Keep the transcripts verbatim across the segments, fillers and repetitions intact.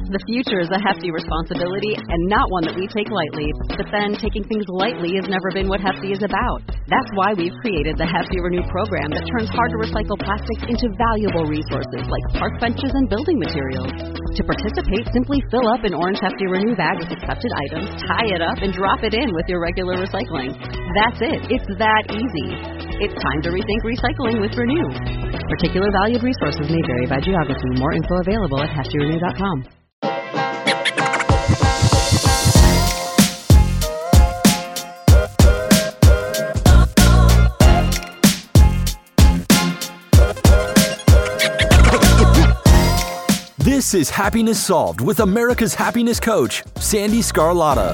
The future is a hefty responsibility and not one that we take lightly. But then taking things lightly has never been what Hefty is about. That's why we've created the Hefty Renew program that turns hard-to-recycle plastics into valuable resources like park benches and building materials. To participate, simply fill up an orange Hefty Renew bag with accepted items, tie it up, and drop it in with your regular recycling. That's it. It's that easy. It's time to rethink recycling with Renew. Particular valued resources may vary by geography. More info available at hefty renew dot com. This is Happiness Solved with America's happiness coach, Sandy Scarlatta.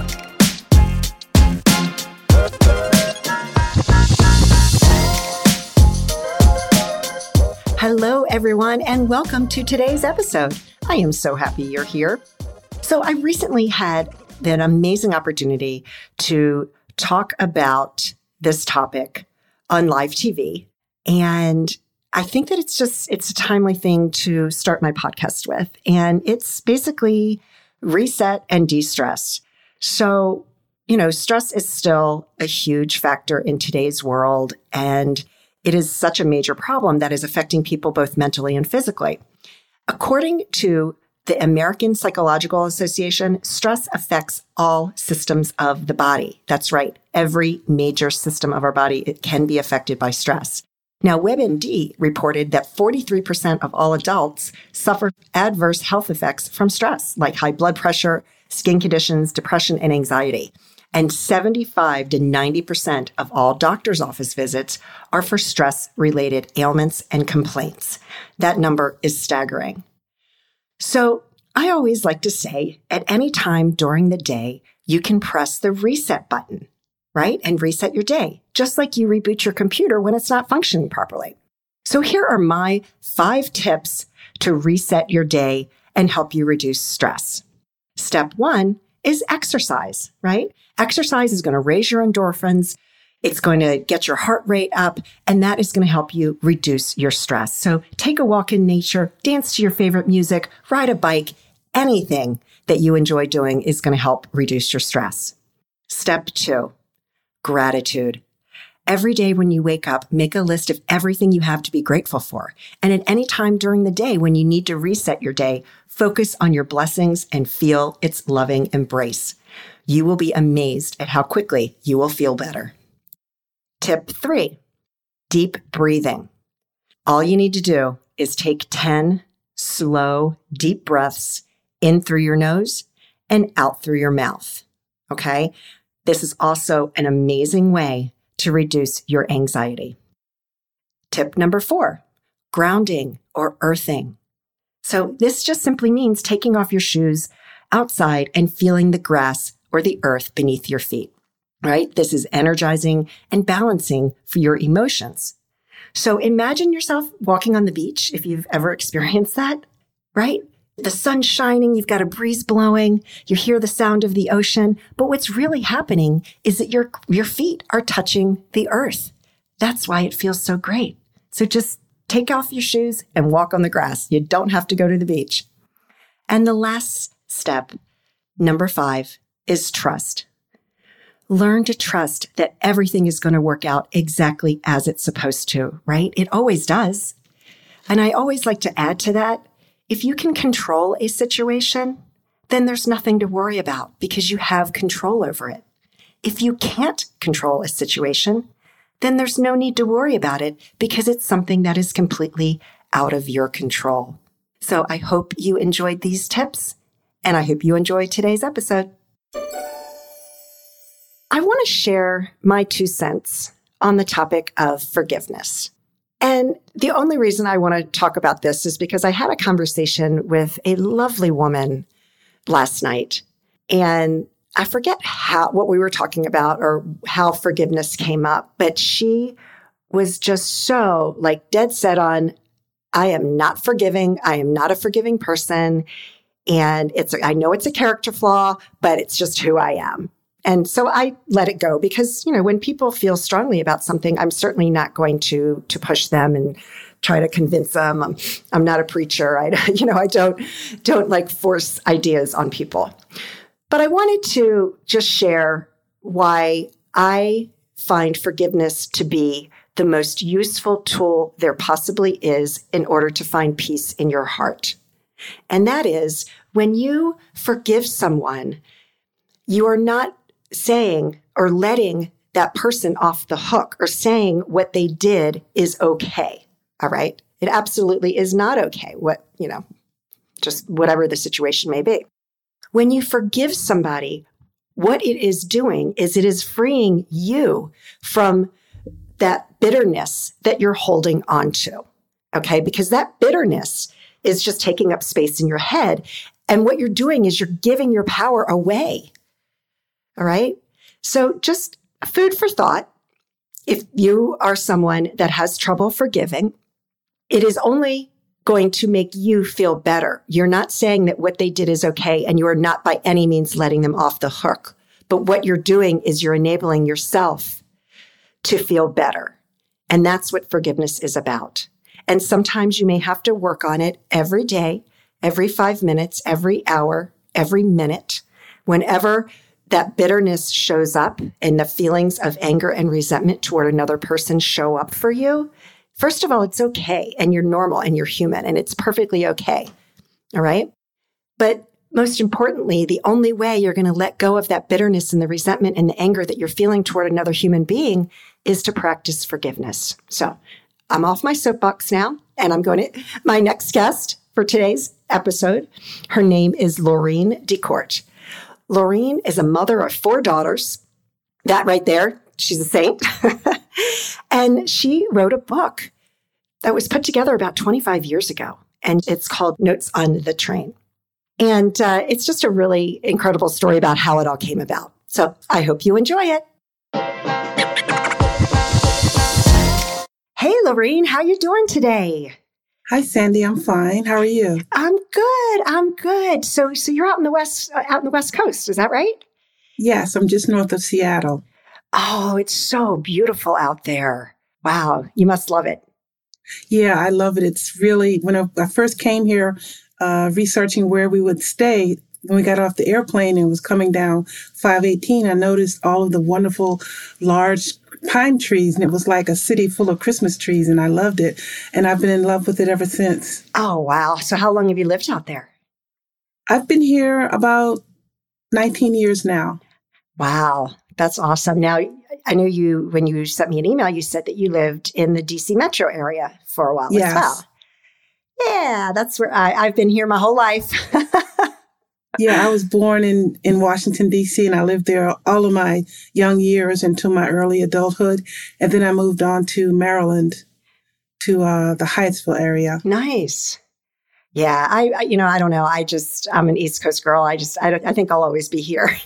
Hello, everyone, and welcome to today's episode. I am so happy you're here. So I recently had an amazing opportunity to talk about this topic on live T V, and I think that it's just, it's a timely thing to start my podcast with. And it's basically reset and de-stress. So, you know, stress is still a huge factor in today's world. And it is such a major problem that is affecting people both mentally and physically. According to the American Psychological Association, stress affects all systems of the body. That's right. Every major system of our body, it can be affected by stress. Now, WebMD reported that forty-three percent of all adults suffer adverse health effects from stress, like high blood pressure, skin conditions, depression, and anxiety. And seventy-five to ninety percent of all doctor's office visits are for stress-related ailments and complaints. That number is staggering. So I always like to say, at any time during the day, you can press the reset button, right? And reset your day, just like you reboot your computer when it's not functioning properly. So here are my five tips to reset your day and help you reduce stress. Step one is exercise, right? Exercise is going to raise your endorphins. It's going to get your heart rate up, and that is going to help you reduce your stress. So take a walk in nature, dance to your favorite music, ride a bike, anything that you enjoy doing is going to help reduce your stress. Step two, gratitude. Every day when you wake up, make a list of everything you have to be grateful for. And at any time during the day when you need to reset your day, focus on your blessings and feel its loving embrace. You will be amazed at how quickly you will feel better. Tip three, deep breathing. All you need to do is take ten slow, deep breaths in through your nose and out through your mouth. Okay? This is also an amazing way to reduce your anxiety. Tip number four, grounding or earthing. So this just simply means taking off your shoes outside and feeling the grass or the earth beneath your feet, right? This is energizing and balancing for your emotions. So imagine yourself walking on the beach, if you've ever experienced that, right? The sun's shining, you've got a breeze blowing, you hear the sound of the ocean, but what's really happening is that your, your feet are touching the earth. That's why it feels so great. So just take off your shoes and walk on the grass. You don't have to go to the beach. And the last step, number five, is trust. Learn to trust that everything is going to work out exactly as it's supposed to, right? It always does. And I always like to add to that, if you can control a situation, then there's nothing to worry about because you have control over it. If you can't control a situation, then there's no need to worry about it because it's something that is completely out of your control. So I hope you enjoyed these tips, and I hope you enjoyed today's episode. I want to share my two cents on the topic of forgiveness. And the only reason I want to talk about this is because I had a conversation with a lovely woman last night, and I forget how what we were talking about or how forgiveness came up, but she was just so like dead set on, I am not forgiving. I am not a forgiving person. And it's, I know it's a character flaw, but it's just who I am. And so I let it go because, you know, when people feel strongly about something, I'm certainly not going to, to push them and try to convince them. I'm, I'm not a preacher. I, you know, I don't, don't like force ideas on people. But I wanted to just share why I find forgiveness to be the most useful tool there possibly is in order to find peace in your heart. And that is, when you forgive someone, you are not saying or letting that person off the hook or saying what they did is okay. All right. It absolutely is not okay. What, you know, just whatever the situation may be. When you forgive somebody, what it is doing is it is freeing you from that bitterness that you're holding on to. Okay. Because that bitterness is just taking up space in your head. And what you're doing is you're giving your power away. All right. So just food for thought. If you are someone that has trouble forgiving, it is only going to make you feel better. You're not saying that what they did is okay, and you are not by any means letting them off the hook. But what you're doing is you're enabling yourself to feel better. And that's what forgiveness is about. And sometimes you may have to work on it every day, every five minutes, every hour, every minute. Whenever that bitterness shows up and the feelings of anger and resentment toward another person show up for you, first of all, it's okay. And you're normal and you're human and it's perfectly okay. All right. But most importantly, the only way you're going to let go of that bitterness and the resentment and the anger that you're feeling toward another human being is to practice forgiveness. So I'm off my soapbox now, and I'm going to, my next guest for today's episode, her name is Laureen DeCourt. Laureen is a mother of four daughters. That right there, she's a saint. And she wrote a book that was put together about twenty-five years ago, and it's called Notes on the Train. And uh, it's just a really incredible story about how it all came about. So I hope you enjoy it. Hey, Laureen, how you doing today? Hi, Sandy. I'm fine. How are you? I'm good. I'm good. So, so you're out in the west, uh, out in the West Coast, is that right? Yes, I'm just north of Seattle. Oh, it's so beautiful out there. Wow, you must love it. Yeah, I love it. It's really, when I, I first came here, uh, researching where we would stay, when we got off the airplane and was coming down five eighteen, I noticed all of the wonderful large pine trees, and it was like a city full of Christmas trees, and I loved it. And I've been in love with it ever since. Oh, wow. So how long have you lived out there? I've been here about nineteen years now. Wow. That's awesome. Now, I know you, when you sent me an email, you said that you lived in the D C metro area for a while Yes. as well. Yeah, that's where I, I've been here my whole life. Yeah, I was born in, in Washington, D C, and I lived there all of my young years until my early adulthood. And then I moved on to Maryland, to uh, the Hyattsville area. Nice. Yeah, I, I, you know, I don't know. I just, I'm an East Coast girl. I just, I, don't, I think I'll always be here.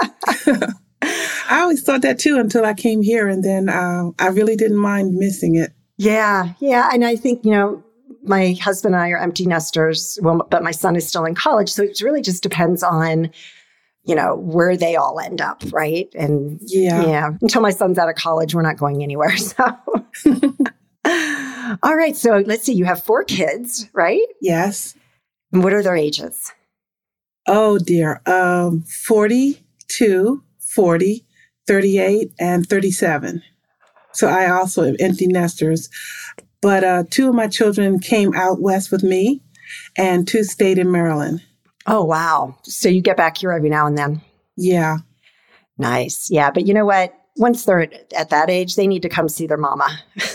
I always thought that too until I came here, and then uh, I really didn't mind missing it. Yeah, yeah. And I think, you know, my husband and I are empty nesters, well, but my son is still in college. So it really just depends on, you know, where they all end up, right? And yeah, yeah until my son's out of college, we're not going anywhere. So, all right. So let's see. You have four kids, right? Yes. And what are their ages? Oh, dear. Um, forty-two, forty, thirty-eight, and thirty-seven. So I also have empty nesters. But uh, two of my children came out west with me, and two stayed in Maryland. Oh, wow. So you get back here every now and then? Yeah. Nice. Yeah. But you know what? Once they're at that age, they need to come see their mama.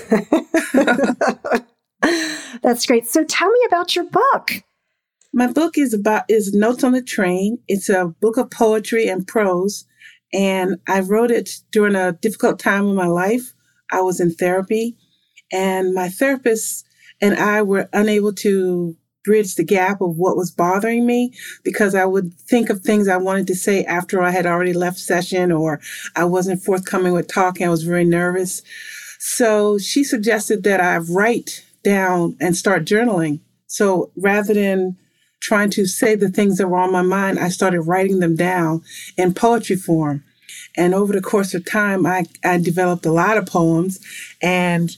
That's great. So tell me about your book. My book is about is Notes on the Train. It's a book of poetry and prose, and I wrote it during a difficult time in my life. I was in therapy, and my therapist and I were unable to bridge the gap of what was bothering me, because I would think of things I wanted to say after I had already left session, or I wasn't forthcoming with talking. I was very nervous. So she suggested that I write down and start journaling. So rather than trying to say the things that were on my mind, I started writing them down in poetry form. And over the course of time, I, I developed a lot of poems, and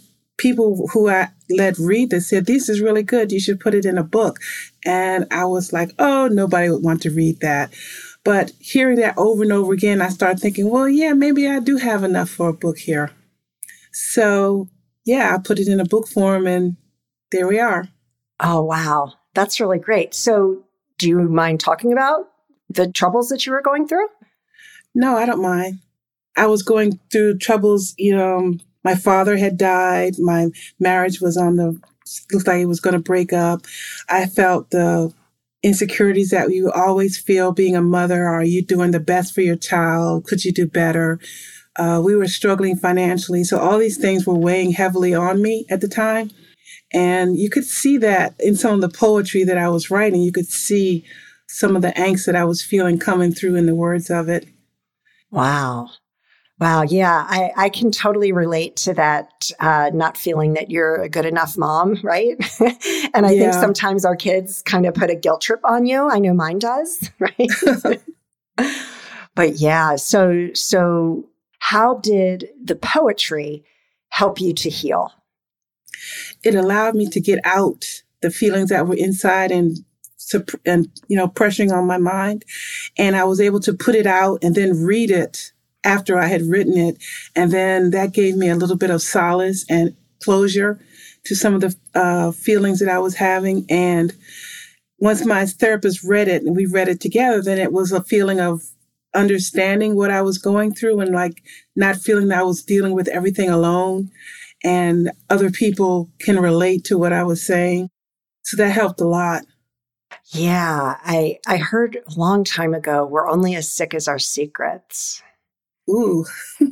people who I let read this said, this is really good. You should put it in a book. And I was like, oh, nobody would want to read that. But hearing that over and over again, I started thinking, well, yeah, maybe I do have enough for a book here. So, yeah, I put it in a book form and there we are. Oh, wow. That's really great. So do you mind talking about the troubles that you were going through? No, I don't mind. I was going through troubles. You know, my father had died. My marriage was on the, looked like it was going to break up. I felt the insecurities that you always feel being a mother. Are you doing the best for your child? Could you do better? Uh, we were struggling financially. So all these things were weighing heavily on me at the time. And you could see that in some of the poetry that I was writing. You could see some of the angst that I was feeling coming through in the words of it. Wow. Wow. Yeah, I, I can totally relate to that, uh, not feeling that you're a good enough mom, right? And I Yeah. think sometimes our kids kind of put a guilt trip on you. I know mine does, right? But yeah, so so how did the poetry help you to heal? It allowed me to get out the feelings that were inside and and you know pressuring on my mind, and I was able to put it out and then read it after I had written it, and then that gave me a little bit of solace and closure to some of the uh, feelings that I was having. And once my therapist read it and we read it together, then it was a feeling of understanding what I was going through and like not feeling that I was dealing with everything alone, and other people can relate to what I was saying. So that helped a lot. Yeah, I I heard a long time ago, we're only as sick as our secrets. Ooh.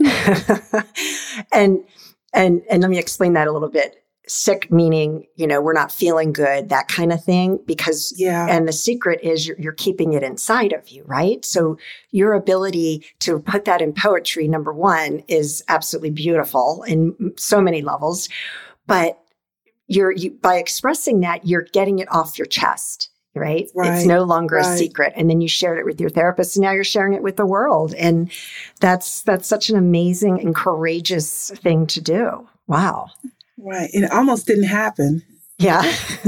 and and and let me explain that a little bit. Sick meaning, you know, we're not feeling good, that kind of thing, because, yeah. And the secret is you're, you're keeping it inside of you, right? So your ability to put that in poetry, number one, is absolutely beautiful in so many levels. But you're, you, by expressing that, you're getting it off your chest, right? Right. It's no longer right. a secret. And then you shared it with your therapist, and now you're sharing it with the world. And that's, that's such an amazing and courageous thing to do. Wow. Right. And it almost didn't happen. Yeah.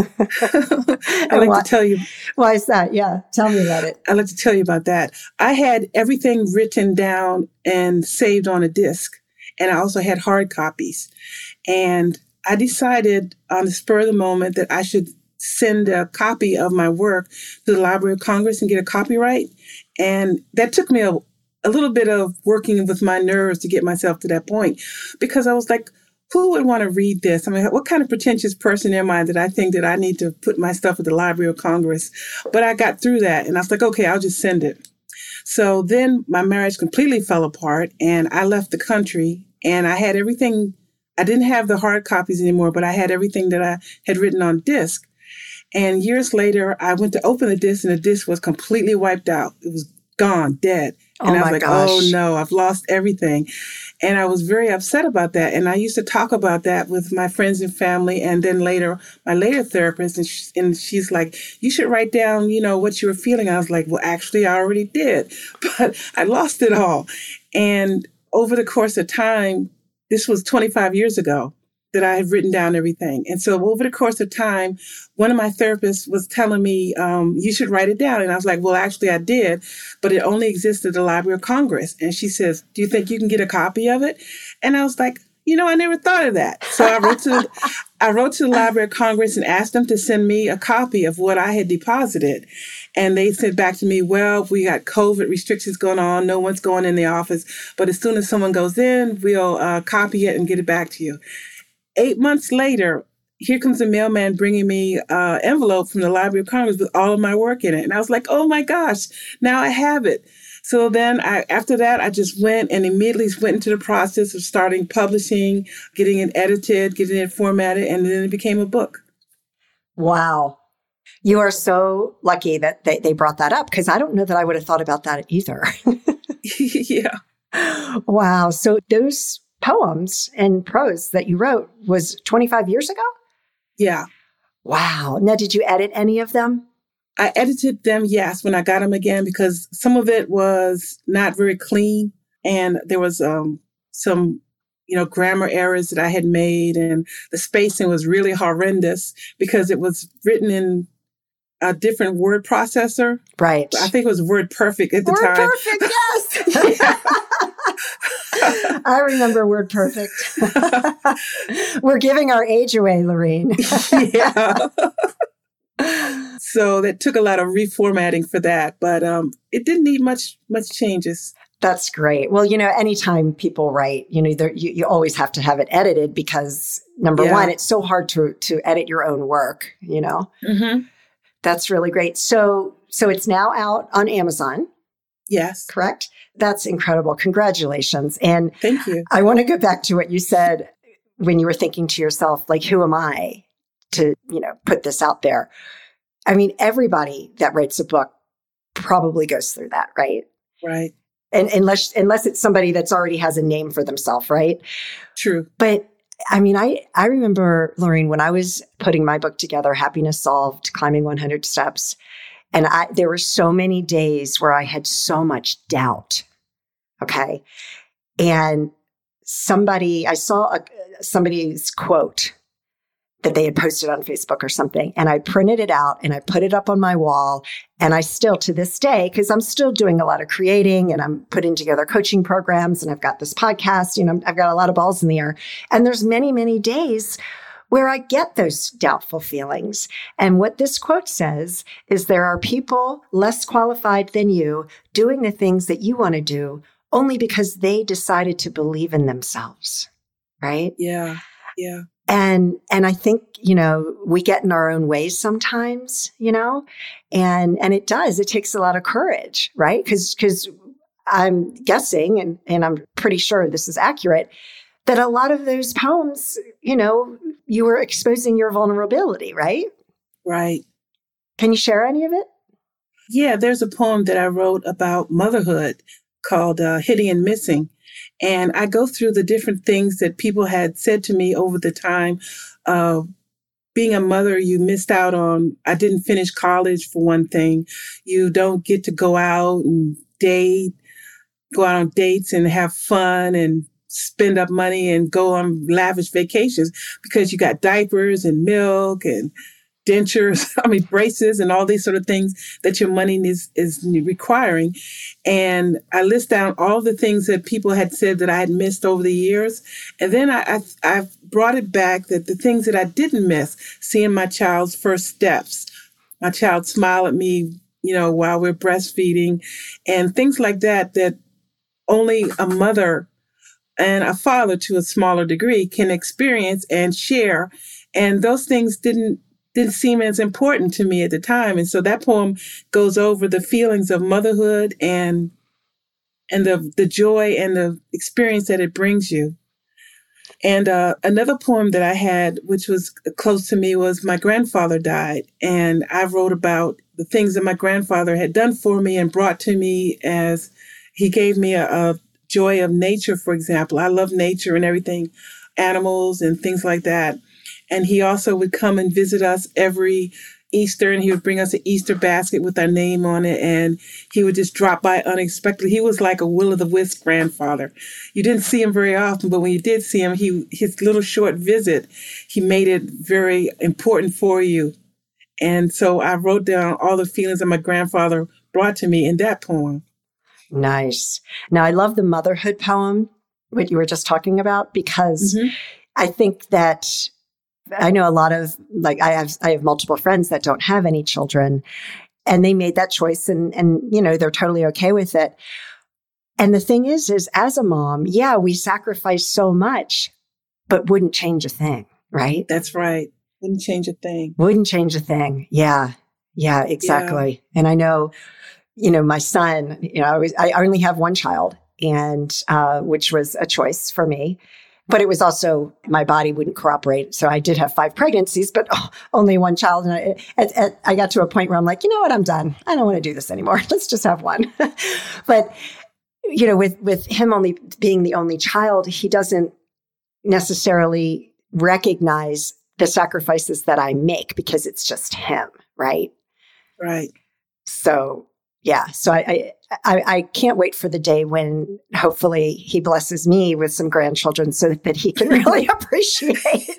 I like why, to tell you. Why is that? Yeah. Tell me about it. I'd like to tell you about that. I had everything written down and saved on a disc. And I also had hard copies. And I decided on the spur of the moment that I should send a copy of my work to the Library of Congress and get a copyright. And that took me a, a little bit of working with my nerves to get myself to that point, because I was like, who would want to read this? I mean, what kind of pretentious person am I that I think that I need to put my stuff at the Library of Congress? But I got through that and I was like, okay, I'll just send it. So then my marriage completely fell apart and I left the country, and I had everything. I didn't have the hard copies anymore, but I had everything that I had written on disc. And years later, I went to open the disc and the disc was completely wiped out. It was gone, dead. And oh I was my like, gosh. oh no, I've lost everything. And I was very upset about that. And I used to talk about that with my friends and family. And then later, my later therapist, and, she, and she's like, you should write down, you know, what you were feeling. I was like, well, actually, I already did, but I lost it all. And over the course of time, this was twenty-five years ago that I had written down everything. And so over the course of time, one of my therapists was telling me, um, you should write it down. And I was like, well, actually I did, but it only exists at the Library of Congress. And she says, do you think you can get a copy of it? And I was like, you know, I never thought of that. So I wrote to, I wrote to the Library of Congress and asked them to send me a copy of what I had deposited. And they said back to me, well, we got COVID restrictions going on. No one's going in the office. But as soon as someone goes in, we'll uh, copy it and get it back to you. Eight months later, here comes a mailman bringing me an uh, envelope from the Library of Congress with all of my work in it. And I was like, oh my gosh, now I have it. So then I, after that, I just went and immediately went into the process of starting publishing, getting it edited, getting it formatted, and then it became a book. Wow. You are so lucky that they, they brought that up, because I don't know that I would have thought about that either. Yeah. Wow. So those poems and prose that you wrote was twenty-five years ago? Yeah. Wow. Now, did you edit any of them? I edited them, yes, when I got them again, because some of it was not very clean. And there was um, some, you know, grammar errors that I had made, and the spacing was really horrendous because it was written in a different word processor. Right. I think it was WordPerfect at the Word time. Perfect, yes. I remember WordPerfect. We're giving our age away, Lorene. Yeah. So that took a lot of reformatting for that, but um, it didn't need much much changes. That's great. Well, you know, anytime people write, you know, there, you, you always have to have it edited because number Yeah. one, it's so hard to to edit your own work, you know. Mm-hmm. That's really great. So so it's now out on Amazon, Yes. correct? That's incredible. Congratulations. And Thank you. I want to go back to what you said when you were thinking to yourself, like, who am I to, you know, put this out there? I mean, everybody that writes a book probably goes through that, right? Right. And unless unless it's somebody that's already has a name for themselves, right? True. But I mean, I, I remember, Lorene, when I was putting my book together, Happiness Solved, Climbing one hundred Steps, and I there were so many days where I had so much doubt, okay? And somebody, I saw a, somebody's quote that they had posted on Facebook or something. And I printed it out and I put it up on my wall. And I still, to this day, because I'm still doing a lot of creating and I'm putting together coaching programs and I've got this podcast, you know, I've got a lot of balls in the air. And there's many, many days where I get those doubtful feelings. And what this quote says is there are people less qualified than you doing the things that you want to do only because they decided to believe in themselves, right? Yeah. Yeah. And, and I think, you know, we get in our own ways sometimes, you know, and, and it does, it takes a lot of courage, right? Cause, cause I'm guessing, and, and I'm pretty sure this is accurate, that a lot of those poems, you know, you were exposing your vulnerability, right? Right. Can you share any of it? Yeah. There's a poem that I wrote about motherhood called uh, Hitting and Missing. And I go through the different things that people had said to me over the time. Uh, being a mother, you missed out on, I didn't finish college for one thing. You don't get to go out and date, go out on dates and have fun and spend up money and go on lavish vacations because you got diapers and milk and dentures, I mean, braces and all these sort of things that your money is, is requiring. And I list down all the things that people had said that I had missed over the years. And then I, I, I've brought it back that the things that I didn't miss, seeing my child's first steps, my child smile at me, you know, while we're breastfeeding and things like that, that only a mother and a father to a smaller degree can experience and share. And those things didn't didn't seem as important to me at the time. And so that poem goes over the feelings of motherhood and and the the joy and the experience that it brings you. And uh, another poem that I had, which was close to me, was my grandfather died. And I wrote about the things that my grandfather had done for me and brought to me as he gave me a, a joy of nature, for example. I love nature and everything, animals and things like that. And he also would come and visit us every Easter, and he would bring us an Easter basket with our name on it. And he would just drop by unexpectedly. He was like a will-o'-the-wisp grandfather. You didn't see him very often, but when you did see him, he his little short visit, he made it very important for you. And so I wrote down all the feelings that my grandfather brought to me in that poem. Nice. Now, I love the motherhood poem, what you were just talking about, because mm-hmm. I think that I know a lot of, like, I have, I have multiple friends that don't have any children, and they made that choice, and, and, you know, they're totally okay with it. And the thing is, is as a mom, yeah, we sacrifice so much, but wouldn't change a thing, right? That's right. Wouldn't change a thing. Wouldn't change a thing. Yeah. Yeah, exactly. Yeah. And I know, you know, my son, you know, I, was, I only have one child, and, uh, which was a choice for me. But it was also, my body wouldn't cooperate. So I did have five pregnancies, but oh, only one child. And I, at, at, I got to a point where I'm like, you know what, I'm done. I don't want to do this anymore. Let's just have one. But, you know, with, with him only being the only child, he doesn't necessarily recognize the sacrifices that I make because it's just him, right? Right. So yeah. So I, I, I can't wait for the day when hopefully he blesses me with some grandchildren so that he can really appreciate.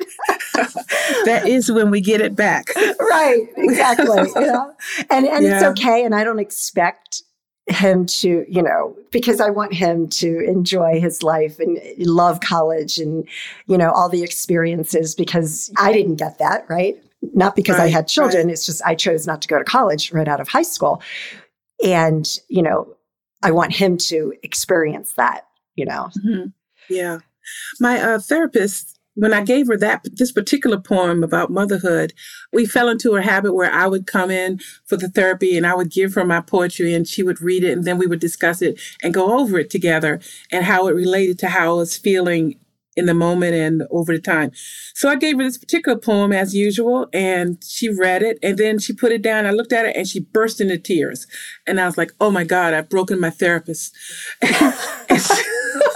That is when we get it back. Right. Exactly. You know? And, and yeah. It's okay. And I don't expect him to, you know, because I want him to enjoy his life and love college and, you know, all the experiences, because I didn't get that, right? Not because right, I had children. Right. It's just I chose not to go to college right out of high school. And, you know, I want him to experience that, you know. Mm-hmm. Yeah. My uh, therapist, when I gave her that this particular poem about motherhood, we fell into a habit where I would come in for the therapy and I would give her my poetry and she would read it and then we would discuss it and go over it together and how it related to how I was feeling in the moment and over the time. So I gave her this particular poem as usual and she read it and then she put it down. I looked at it and she burst into tears. And I was like, oh my God, I've broken my therapist. and, she,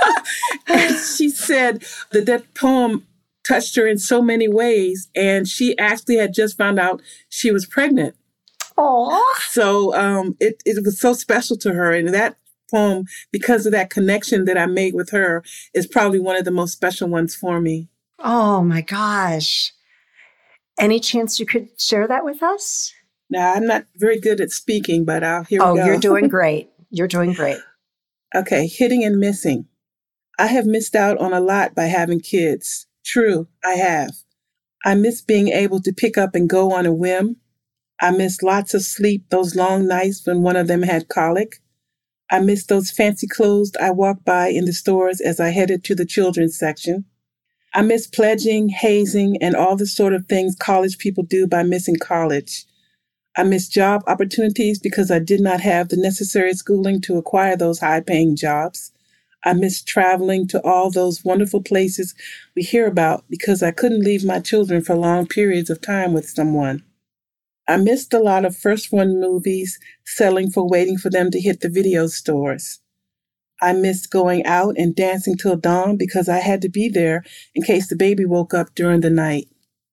and she said that that poem touched her in so many ways. And she actually had just found out she was pregnant. Aww. So um, it, it was so special to her. And that poem, because of that connection that I made with her, is probably one of the most special ones for me. Oh my gosh. Any chance you could share that with us? Now, I'm not very good at speaking, but I'll here oh, we go. You're doing great. You're doing great. Okay, hitting and missing. I have missed out on a lot by having kids. True, I have. I miss being able to pick up and go on a whim. I miss lots of sleep, those long nights when one of them had colic. I miss those fancy clothes I walked by in the stores as I headed to the children's section. I miss pledging, hazing, and all the sort of things college people do by missing college. I miss job opportunities because I did not have the necessary schooling to acquire those high-paying jobs. I miss traveling to all those wonderful places we hear about because I couldn't leave my children for long periods of time with someone. I missed a lot of first-run movies selling for waiting for them to hit the video stores. I missed going out and dancing till dawn because I had to be there in case the baby woke up during the night.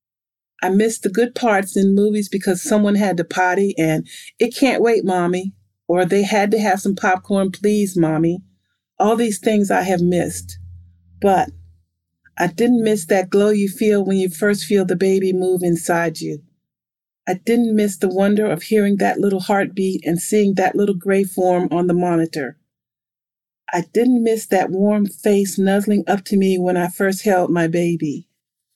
I missed the good parts in movies because someone had to potty and it can't wait, Mommy, or they had to have some popcorn, please, Mommy. All these things I have missed. But I didn't miss that glow you feel when you first feel the baby move inside you. I didn't miss the wonder of hearing that little heartbeat and seeing that little gray form on the monitor. I didn't miss that warm face nuzzling up to me when I first held my baby.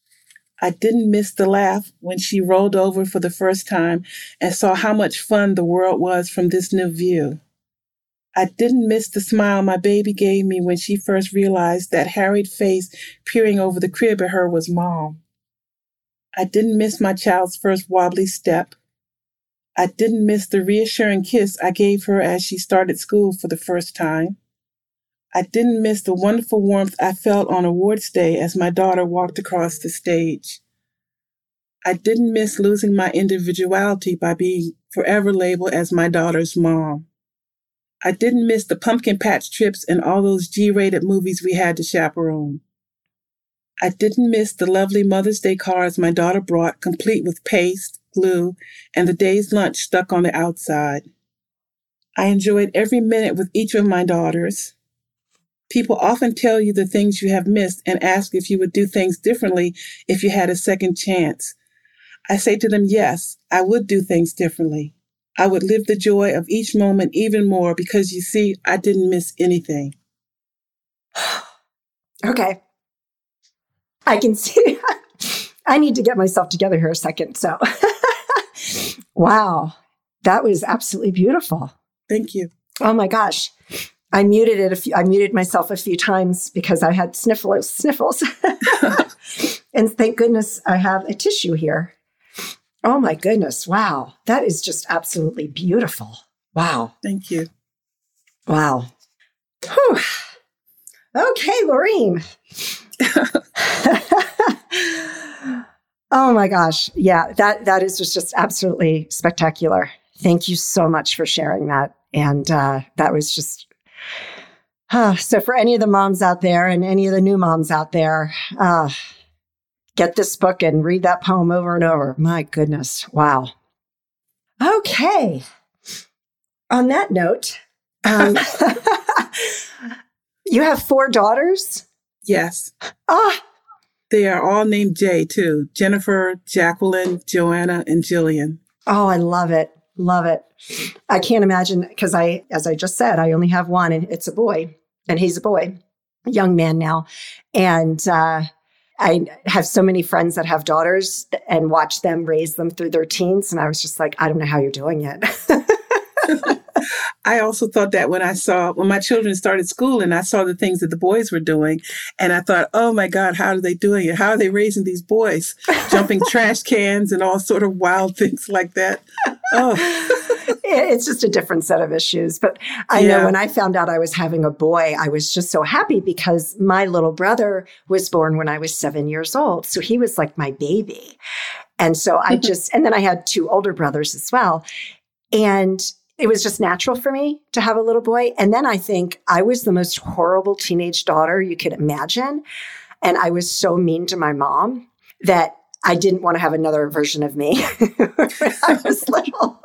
I didn't miss the laugh when she rolled over for the first time and saw how much fun the world was from this new view. I didn't miss the smile my baby gave me when she first realized that harried face peering over the crib at her was Mom. I didn't miss my child's first wobbly step. I didn't miss the reassuring kiss I gave her as she started school for the first time. I didn't miss the wonderful warmth I felt on awards day as my daughter walked across the stage. I didn't miss losing my individuality by being forever labeled as my daughter's mom. I didn't miss the pumpkin patch trips and all those G-rated movies we had to chaperone. I didn't miss the lovely Mother's Day cards my daughter brought, complete with paste, glue, and the day's lunch stuck on the outside. I enjoyed every minute with each of my daughters. People often tell you the things you have missed and ask if you would do things differently if you had a second chance. I say to them, yes, I would do things differently. I would live the joy of each moment even more because, you see, I didn't miss anything. Okay. I can see. I need to get myself together here a second. So, wow, that was absolutely beautiful. Thank you. Oh my gosh. I muted it. A few, I muted myself a few times because I had sniffles, sniffles. And thank goodness I have a tissue here. Oh my goodness. Wow. That is just absolutely beautiful. Wow. Thank you. Wow. Whew. Okay, Laureen. Oh my gosh. Yeah, that, that is just, just absolutely spectacular. Thank you so much for sharing that. And uh, that was just, uh, so for any of the moms out there and any of the new moms out there, uh, get this book and read that poem over and over. My goodness. Wow. Okay. On that note, um, you have four daughters? Yes. Ah, They are all named Jay, too. Jennifer, Jacqueline, Joanna, and Jillian. oh, I love it. Love it. I can't imagine, because I, as I just said, I only have one, and it's a boy, and he's a boy, a young man now. And uh, I have so many friends that have daughters and watch them raise them through their teens. And I was just like, I don't know how you're doing it. I also thought that when I saw, when my children started school and I saw the things that the boys were doing, and I thought, oh my God, how are they doing it? How are they raising these boys? Jumping trash cans and all sort of wild things like that. Oh, It's just a different set of issues. But I Yeah. know when I found out I was having a boy, I was just so happy because my little brother was born when I was seven years old. So he was like my baby. And so I just, and then I had two older brothers as well. And it was just natural for me to have a little boy. And then I think I was the most horrible teenage daughter you could imagine. And I was so mean to my mom that I didn't want to have another version of me when I was little.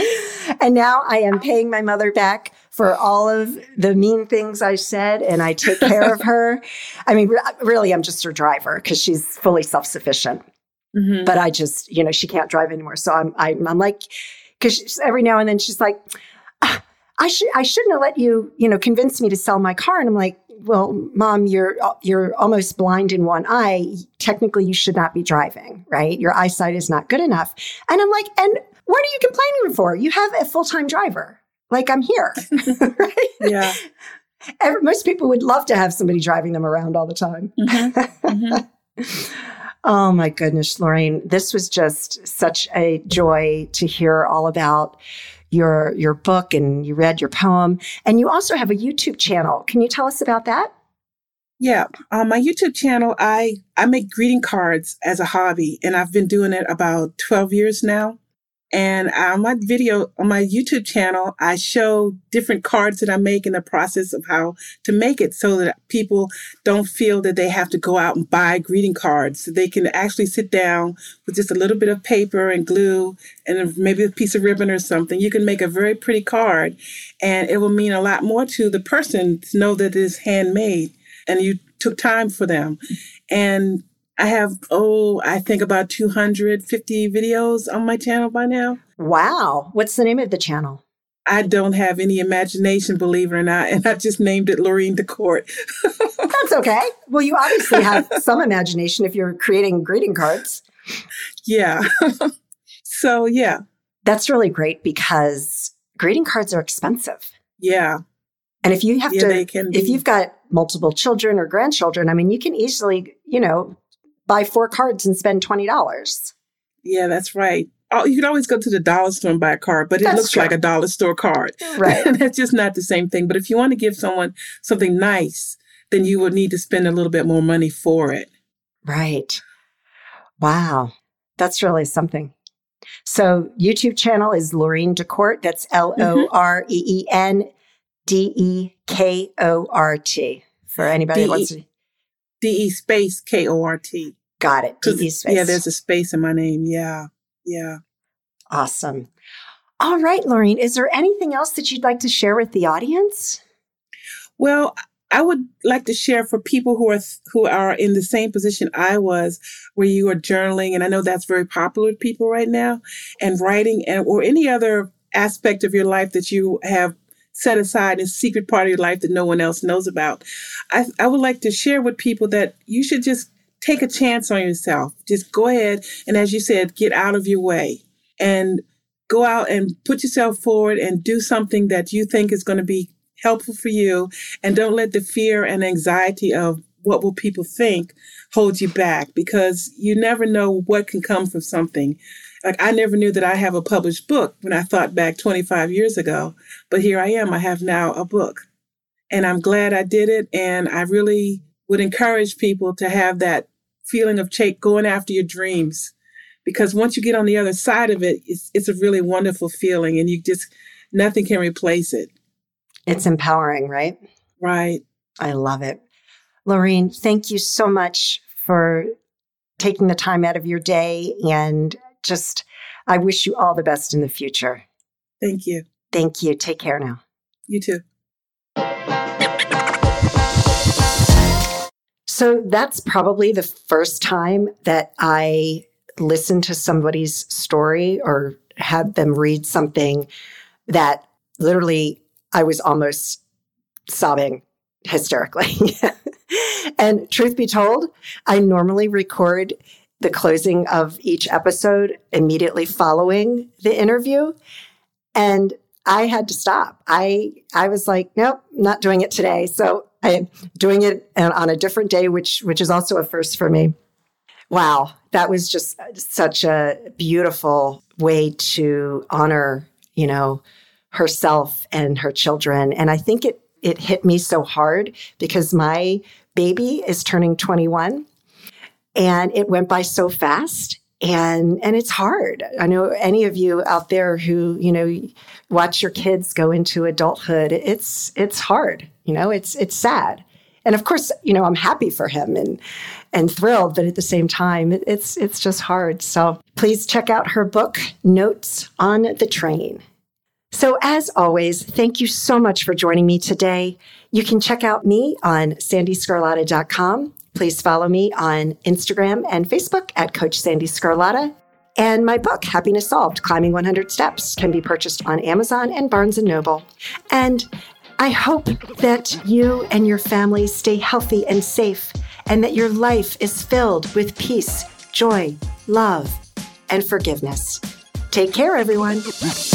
And now I am paying my mother back for all of the mean things I said, and I take care of her. I mean, re- really, I'm just her driver because she's fully self-sufficient. Mhm. But I just, you know, she can't drive anymore. So I'm, I'm, I'm like, because every now and then she's like, "Ah, I should, I shouldn't have let you, you know, convince me to sell my car. And I'm like, well, Mom, you're, you're almost blind in one eye. Technically, you should not be driving, right? Your eyesight is not good enough. And I'm like, and what are you complaining for? You have a full-time driver. Like, I'm here, right? Yeah. Every, most people would love to have somebody driving them around all the time. Mm-hmm. Mm-hmm. Oh my goodness, Lorraine, this was just such a joy to hear all about your your book, and you read your poem, and you also have a YouTube channel. Can you tell us about that? Yeah. On my YouTube channel, I, I make greeting cards as a hobby, and I've been doing it about twelve years now. And on my video, on my YouTube channel, I show different cards that I make in the process of how to make it so that people don't feel that they have to go out and buy greeting cards. So they can actually sit down with just a little bit of paper and glue and maybe a piece of ribbon or something. You can make a very pretty card, and it will mean a lot more to the person to know that it is handmade and you took time for them. And I have, oh, I think about two hundred fifty videos on my channel by now. Wow. What's the name of the channel? I don't have any imagination, believe it or not, and I just named it Lorene DeCourt. That's okay. Well, you obviously have some imagination if you're creating greeting cards. Yeah. So, yeah. That's really great because greeting cards are expensive. Yeah. And if you have Yeah, to, they can if be. you've got multiple children or grandchildren, I mean, you can easily, you know, buy four cards and spend twenty dollars. Yeah, that's right. Oh, you can always go to the dollar store and buy a card, but it That's looks true. like a dollar store card. Right. And that's just not the same thing. But if you want to give someone something nice, then you would need to spend a little bit more money for it. Right. Wow. That's really something. So YouTube channel is Lorene DeCourt. That's L O R E E N D E K O R T for anybody that wants to. D E space K O R T. Got it. D 'Cause, E space. yeah, there's a space in my name. Yeah. Yeah. Awesome. All right, Lorene, is there anything else that you'd like to share with the audience? Well, I would like to share for people who are who are in the same position I was, where you are journaling, and I know that's very popular with people right now, and writing, and or any other aspect of your life that you have set aside a secret part of your life that no one else knows about. I, I would like to share with people that you should just take a chance on yourself. Just go ahead and, as you said, get out of your way and go out and put yourself forward and do something that you think is going to be helpful for you. And don't let the fear and anxiety of what will people think hold you back, because you never know what can come from something. Like, I never knew that I have a published book when I thought back twenty-five years ago, but here I am. I have now a book, and I'm glad I did it. And I really would encourage people to have that feeling of ch- going after your dreams, because once you get on the other side of it, it's, it's a really wonderful feeling, and you just, nothing can replace it. It's empowering, right? Right. I love it. Lorene, thank you so much for taking the time out of your day, and just, I wish you all the best in the future. Thank you. Thank you. Take care now. You too. So that's probably the first time that I listened to somebody's story or had them read something that literally I was almost sobbing hysterically. And truth be told, I normally record the closing of each episode immediately following the interview. And I had to stop. I I was like, nope, not doing it today. So I'm doing it on a different day, which which is also a first for me. Wow, that was just such a beautiful way to honor, you know, herself and her children. And I think it it hit me so hard because my baby is turning twenty-one and it went by so fast. And and it's hard. I know any of you out there who, you know, watch your kids go into adulthood, it's it's hard. You know, it's it's sad. And of course, you know, I'm happy for him and and thrilled, but at the same time, it, it's it's just hard. So please check out her book, Notes on the Train. So as always, thank you so much for joining me today. You can check out me on sandy scarlatta dot com. Please follow me on Instagram and Facebook at Coach Sandy Scarlatta. And my book, Happiness Solved, Climbing one hundred Steps, can be purchased on Amazon and Barnes and Noble. And I hope that you and your family stay healthy and safe, and that your life is filled with peace, joy, love, and forgiveness. Take care, everyone.